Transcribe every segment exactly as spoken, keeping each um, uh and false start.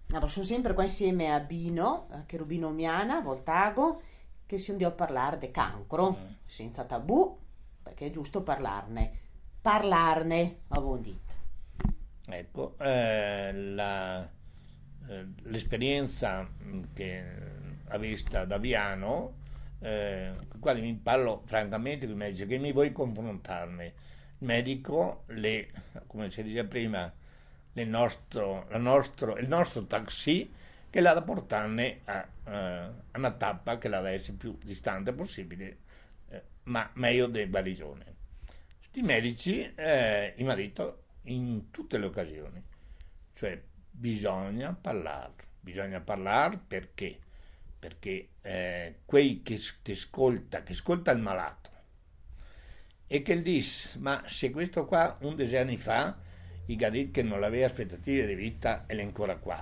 Allora, sono sempre qua insieme a Bino, a Cherubino Miana, Voltago, che si andiamo a parlare di cancro, Mm. senza tabù, perché è giusto parlarne. Parlarne, avevo detto. Ecco, eh, la- eh, l'esperienza mh, che ha vista da Viano, eh, con la quale mi parlo francamente con i medici, che mi vuoi confrontarmi. Il medico, le, come si diceva prima, le nostro, la nostro, il nostro taxi che l'ha da portarne a, eh, a una tappa che l'ha da essere più distante possibile, eh, ma meglio del guarigione. Sti medici, eh, mi ha detto in tutte le occasioni, cioè bisogna parlare, bisogna parlare perché? Perché eh, quei che ti ascolta, che ascolta il malato e che gli dice, ma se questo qua undici anni fa, gli ha detto che non aveva aspettative di vita e è ancora qua.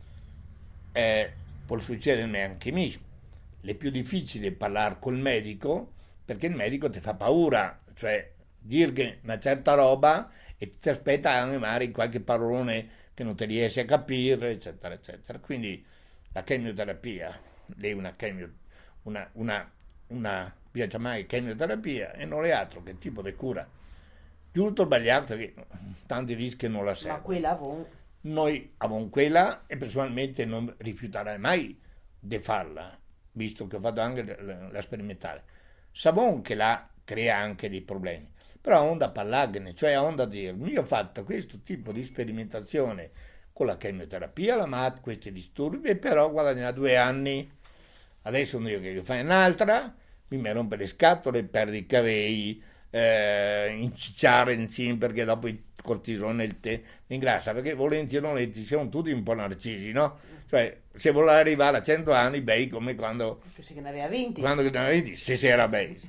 Eh, può succedermi anche a me. È più difficile parlare col medico perché il medico ti fa paura, cioè dirgli una certa roba e ti aspetta anche magari qualche parolone che non ti riesci a capire, eccetera, eccetera. Quindi la chemioterapia, lei è una chemio, una, una, una, bisogna chiamare chemioterapia e non è altro che tipo di cura. Giusto o sbagliato, che tanti dicono che non la Ma serve. quella avon, Noi abbiamo quella e personalmente non rifiuterai mai di farla, visto che ho fatto anche la, la sperimentale. Savon che la crea anche dei problemi, però onda da parlarne, cioè onda da dire, io ho fatto questo tipo di sperimentazione con la chemioterapia, la M A T, questi disturbi, e però ho guadagnato due anni, adesso non io che fai un'altra, mi rompe le scatole, perdi i capelli, eh, incicciare insieme perché dopo il cortisone il te ingrassa, perché volenti o nolenti siamo tutti un po' narcisi, no? Cioè, se vuole arrivare a cento anni, bei come quando, penso che ne aveva venti. quando ne avevi, se si era bei.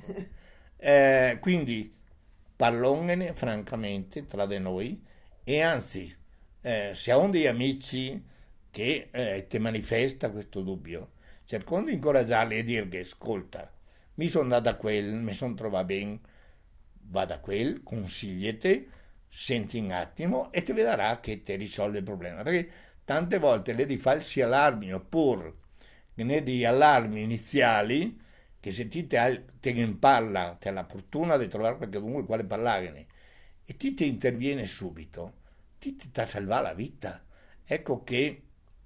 Eh, quindi parlongene francamente tra di noi e anzi, eh, se ha degli amici che eh, ti manifesta questo dubbio, cercando di incoraggiarli e dirgli, ascolta, mi sono andato a quel, mi sono trovato bene, vada a quel, consigliate, senti un attimo e ti vedrà che ti risolve il problema. Perché tante volte le di falsi allarmi oppure ne di allarmi iniziali che se ti te, te in parla, te la fortuna di trovare qualcuno con il quale parlarne e ti ti interviene subito, ti ti ti salva la vita. Ecco che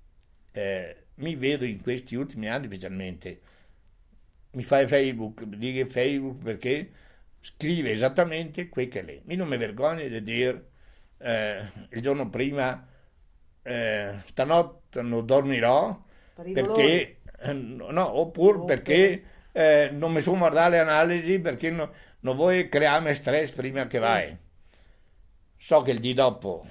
eh, mi vedo in questi ultimi anni specialmente, mi fai Facebook, dico Facebook perché scrive esattamente quel che è lei. Mi non mi vergogno di dire eh, il giorno prima eh, stanotte non dormirò Per i dolori. perché eh, no, oppure O per... perché eh, non mi sono guardato le analisi perché no- non vuoi crearmi stress prima che Mm. vai. So che il di dopo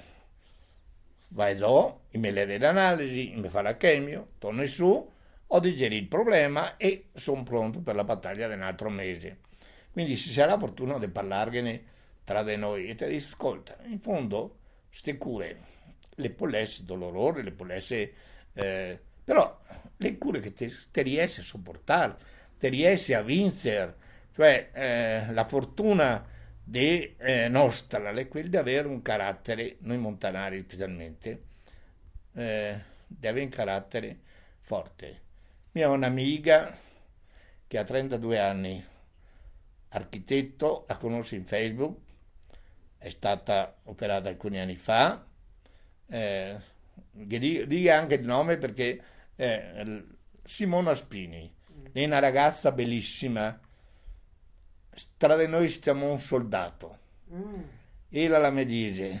vai giù, mi le delle analisi, mi fa la chemio, torno su, ho digerito il problema e sono pronto per la battaglia di un altro mese. Quindi ci sarà fortuna di parlarne tra di noi e ti dico, ascolta, in fondo, ste cure le può essere dolorose, le può essere, eh, però le cure che ti, ti riesci a sopportare, ti riesci a vincere, cioè eh, la fortuna di, eh, nostra è quella di avere un carattere, noi montanari specialmente, eh, di avere un carattere forte. Mia ho un'amica che ha trentadue anni, architetto, la conosco in Facebook, è stata operata alcuni anni fa, eh, dica anche il nome perché eh, Simona Spini, lei è una ragazza bellissima, tra di noi siamo un soldato. Mm. E la me dice,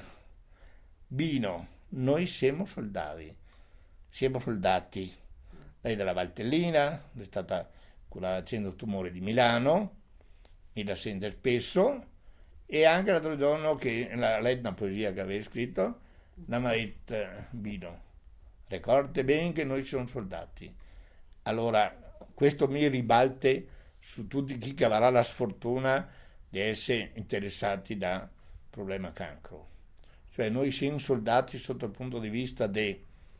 Bino, noi siamo soldati, siamo soldati. Lei è della Valtellina, è stata curata al centro tumore di Milano, mi la sente spesso, e anche l'altro giorno che la letto una poesia che aveva scritto, la mi ha detto, Bino, ricordate bene che noi siamo soldati. Allora, questo mi ribalte su tutti chi che avrà la sfortuna di essere interessati da problema cancro. Cioè noi siamo soldati sotto il punto di vista di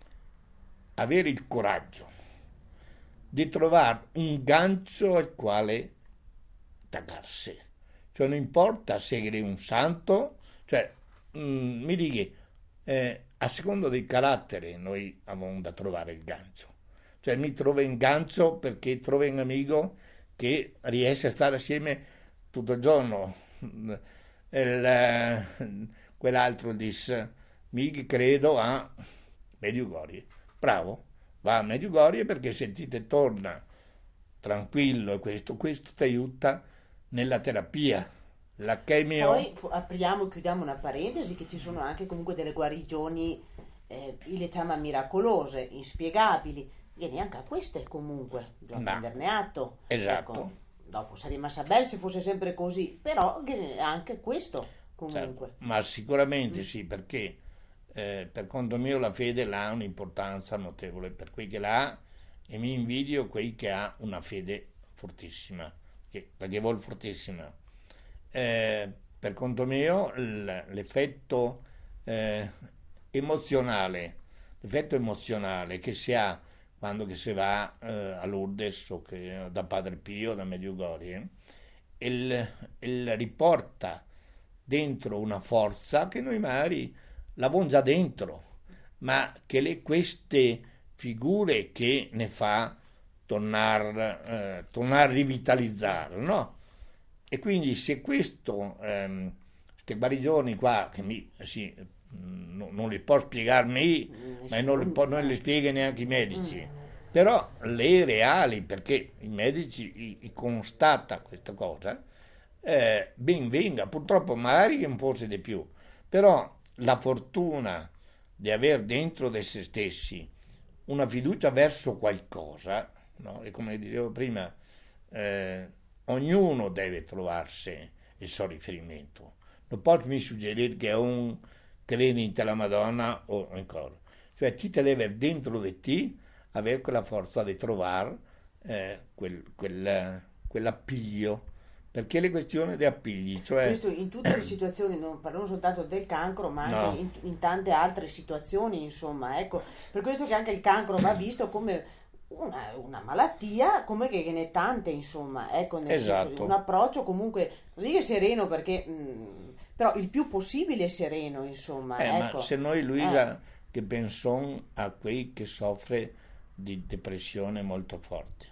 avere il coraggio di trovare un gancio al quale attaccarsi. Cioè non importa seguire un santo, cioè mm, mi dica, eh, a seconda del carattere noi abbiamo da trovare il gancio. Cioè mi trovo in gancio perché trovo un amico che riesce a stare assieme tutto il giorno. Il, eh, quell'altro dice, mi credo a Medjugorje. Bravo, va a Medjugorje perché se ti te torna tranquillo e questo, questo ti aiuta nella terapia. La chemio... Poi fu- apriamo e chiudiamo una parentesi che ci sono anche comunque delle guarigioni, eh, le chiama miracolose, inspiegabili, e neanche a queste comunque, bisogna Ma, prenderne atto. esatto. Ecco, dopo sarebbe massa bene se fosse sempre così, però che anche questo comunque. Certo, ma sicuramente sì, perché eh, per conto mio la fede ha un'importanza notevole per quei che l'ha e mi invidio quei che ha una fede fortissima, che, perché vuol fortissima. Eh, per conto mio l- l'effetto eh, emozionale, l'effetto emozionale che si ha quando che si va eh, a Lourdes o che, da Padre Pio, da Medjugorje, il, il riporta dentro una forza che noi magari l'abbiamo già dentro, ma che le, queste figure che ne fa tornare eh, tornar a rivitalizzare, no? E quindi se questo, ehm, queste guarigioni qua, che mi, sì, non, non li può spiegarmi, ma non li, può, non li spiega neanche i medici, però le reali, perché i medici i, i constata questa cosa, eh, ben venga, purtroppo magari che non fosse di più, però la fortuna di avere dentro di se stessi una fiducia verso qualcosa, no? E come dicevo prima, eh, ognuno deve trovarsi il suo riferimento. Non posso mi suggerire che è un credente alla Madonna o ancora. Cioè ti te deve dentro di te avere quella forza di trovare eh, quel, quel, quell'appiglio, perché le questioni di appigli, cioè... Questo in tutte le situazioni, non parliamo soltanto del cancro, ma anche No. in, in tante altre situazioni, insomma, ecco, per questo che anche il cancro va visto come una, una malattia, come che, che ne tante, insomma, ecco, nel senso di Esatto. un approccio comunque, non dico sereno perché, mh, però il più possibile sereno, insomma, Eh, ecco. ma se noi, Luisa, che pensiamo a quei che soffre di depressione molto forte,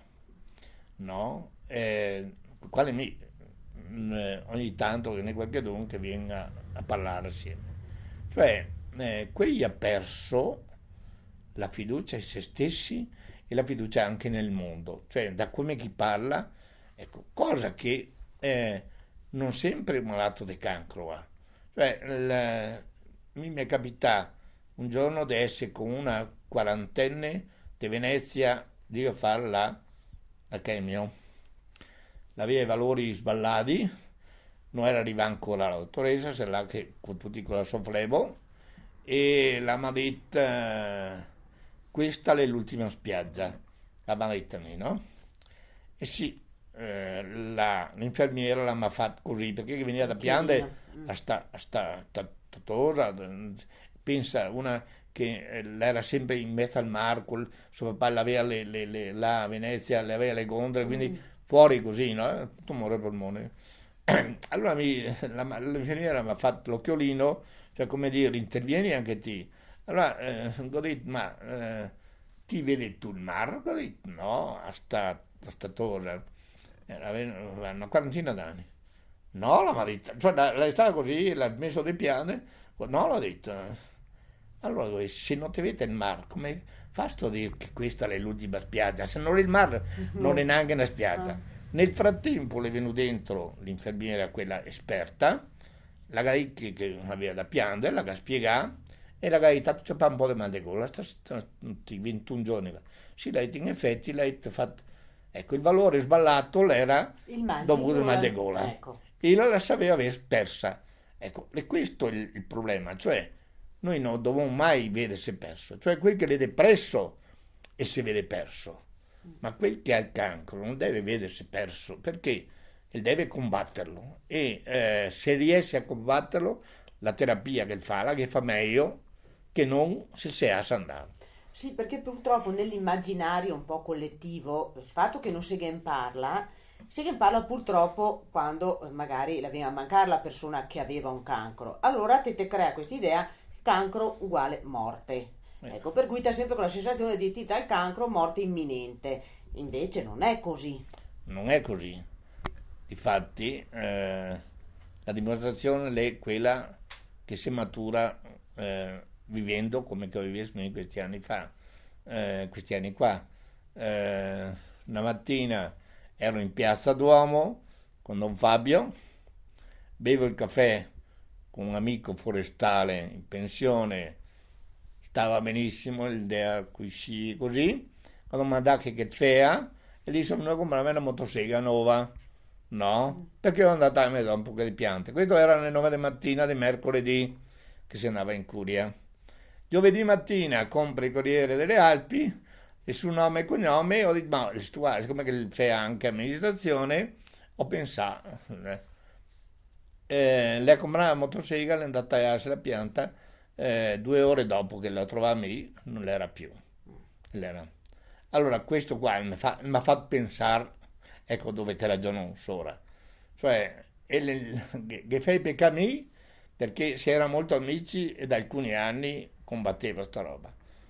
no? Eh, quale mi, mh, ogni tanto che ne qualcuno che venga a parlare assieme. Cioè, eh, quegli ha perso la fiducia in se stessi e la fiducia anche nel mondo, cioè da come chi parla, ecco, cosa che eh, non sempre un malato di cancro ha. Cioè, il- mi è capitato un giorno di essere con una quarantenne di Venezia, di fare la, la chemio. Aveva i valori sballati, non era arrivata ancora la dottoressa, se là che con tutti con la sofflevo, e la mi ha detto, eh, questa è l'ultima spiaggia, la mi ha detto a me, no? E sì, eh, la- l'infermiera l'ha fatto così, perché che veniva da piangere Mm. a sta, a sta, sta- tatosa, pensa una che eh, era sempre in mezzo al mare, col, suo papà l'aveva le, le, le- là a Venezia, le aveva le gondole, quindi fuori così, no? Tumore al polmone. Allora mi, la, l'infermiera mi ha fatto l'occhiolino, cioè come dire, intervieni anche te. Allora eh, ho detto, ma eh, ti vedi tu il mare? Ho detto, no, a sta, a sta cosa. Era una quarantina d'anni. No, l'ha detto, cioè la- lei stava così, l'ha messo dei piani, no, l'ha detto. Allora, se non ti vede il mare, come fa sto a dire che questa è l'ultima spiaggia? Se non è il mare, non è neanche una spiaggia. Nel frattempo le è venuta dentro l'infermiera, quella esperta, la gai che, che aveva da piangere, la gai spiegà, e la gai tanto c'è un po' di mal di gola, sta, sta, sti ventuno giorni. fa. Sì, lei in effetti, lei ha fatto... Ecco, il valore sballato l'era Il mal di dovuto al mal di gola, gola. ecco. E la, la sapeva aver persa. Ecco, e questo è il, il problema, cioè noi non dobbiamo mai vedersi perso, cioè quel che vede presso e si vede perso, ma quel che ha il cancro non deve vedersi perso perché deve combatterlo e eh, se riesce a combatterlo la terapia che fa, la che fa meglio che non se si ha a andare. Sì, perché purtroppo nell'immaginario un po' collettivo, il fatto che non si che parla, si che parla purtroppo quando eh, magari la viene a mancare la persona che aveva un cancro. Allora te, te crea questa idea cancro uguale morte. Ecco, per cui ti hai sempre quella sensazione di ti dà il cancro, morte imminente. Invece non è così. Non è così. Difatti, eh, la dimostrazione è quella che si matura eh, vivendo come che vivessimo in questi anni fa, eh, questi anni qua. Eh, una mattina ero in Piazza Duomo con Don Fabio, bevo il caffè con un amico forestale in pensione, stava benissimo, l'idea così, così, quando mi ha dato che fea, e lì sono venuto a comprare una motosega nuova, no? Perché ero andato a mettere un po' di piante. Questo era alle nove di mattina di mercoledì, che si andava in curia. Giovedì mattina compro il Corriere delle Alpi, e su nome e cognome ho detto, ma siccome che fa anche amministrazione, ho pensato, eh, lei comprava la motosega, l'è andata a tagliarsi la pianta, eh, due ore dopo che la trovava a me, non l'era più. L'era. Allora questo qua mi fa, mi ha fatto pensare, ecco dove che ragiono ora, cioè, il, che fai per me, perché si era molto amici e da alcuni anni combatteva sta roba.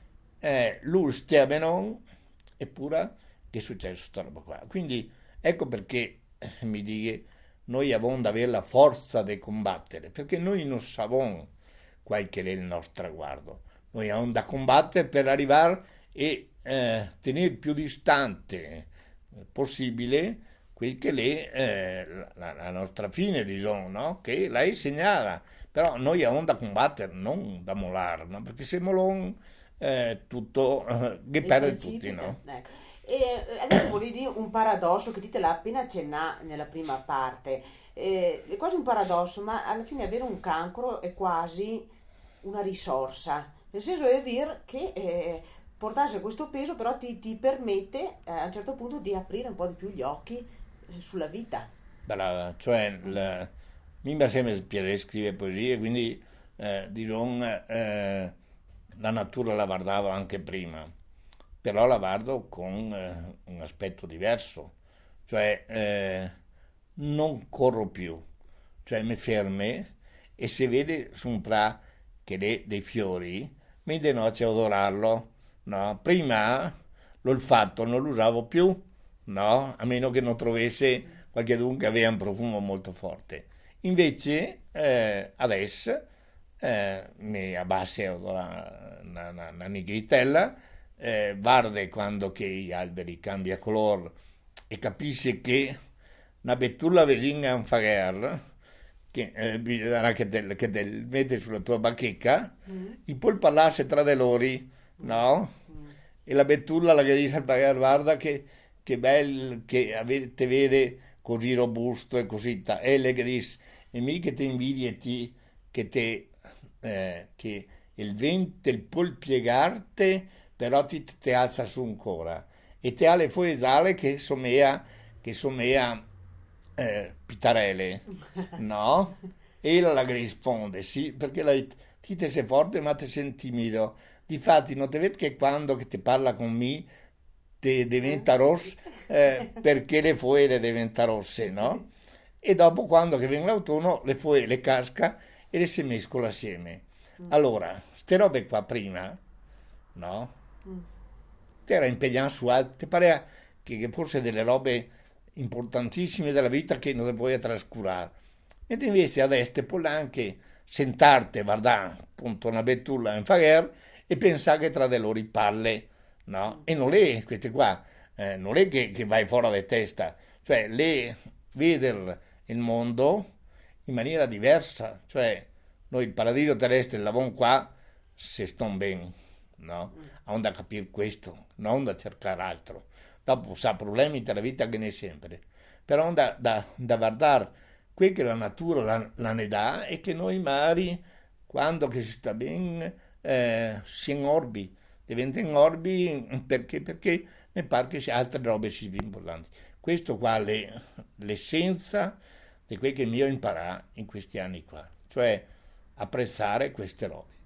Eh, lui stiava non, eppure che è successo sta roba qua. Quindi ecco perché eh, mi dice noi abbiamo da avere la forza di combattere, perché noi non sappiamo qual è il nostro traguardo. Noi abbiamo da combattere per arrivare e eh, tenere il più distante possibile quel che è eh, la, la nostra fine, diciamo, no? Che lei segnala. Però noi abbiamo da combattere, non da mollare, no? Perché se molon eh, tutto, eh, che perde tutti, no? Ecco. E adesso volevo dire un paradosso che te l'ha appena accennato nella prima parte. Eh, è quasi un paradosso, ma alla fine avere un cancro è quasi una risorsa, nel senso di dire che eh, portarsi questo peso però ti, ti permette eh, a un certo punto di aprire un po' di più gli occhi eh, sulla vita. Brava, cioè la, mi mi sembra piacere scrivere poesie, quindi eh, diciamo, eh, la natura la guardavo anche prima, però la guardo con eh, un aspetto diverso, cioè eh, non corro più, cioè mi fermo e se vede su un pra che è dei fiori, mi denozia a odorarlo, no? Prima l'olfatto non lo usavo più, no? A meno che non trovesse qualcuno che aveva un profumo molto forte. Invece eh, adesso eh, mi abbassi a odorare una, una, una nigritella, eh, guarda quando che gli alberi cambia colore e capisce che una betulla vicina a un fagher che eh, bisogna che del, che del mette sulla tua bacheca mm. e poi parlarsi tra di loro, no? Mm. E la betulla la che dice al fagher guarda che, che bello che te vede così robusto e così ta. E lei che dice e mi che ti invidia e ti che te eh, che il vento il può piegarti però ti, ti alza su ancora e te ha le fuori sale che somea che somea eh, pitarelle, no? E la, la risponde sì perché lei ti te sei forte ma ti sei timido, difatti non ti vedi che quando che ti parla con me ti diventa rosso eh, perché le fuori diventa rosse, no? E dopo quando che viene l'autunno le fuori le casca e le si mescola assieme. Allora ste robe qua prima, no? Ti era impegnato su altri, ti pare che, che forse delle robe importantissime della vita che non le puoi trascurare. Mentre invece adesso ti puoi anche sentarti, guardare appunto una betulla in fagher e pensare che tra di loro palle, no? E non è queste qua, eh, non è che, che vai fuori di testa, cioè le vedere il mondo in maniera diversa, cioè noi il paradiso terrestre l'avevamo qua se sto bene, no? A da capire questo, non da cercare altro. Dopo sa problemi della vita che ne è sempre, però da, da, da guardare quel che la natura la, la ne dà e che noi magari quando che si sta bene eh, si ingorbi, diventa ingorbi perché, perché ne pare che altre robe si più importanti. Questo qua è l'essenza di quel che mi ho imparato in questi anni qua, cioè apprezzare queste robe.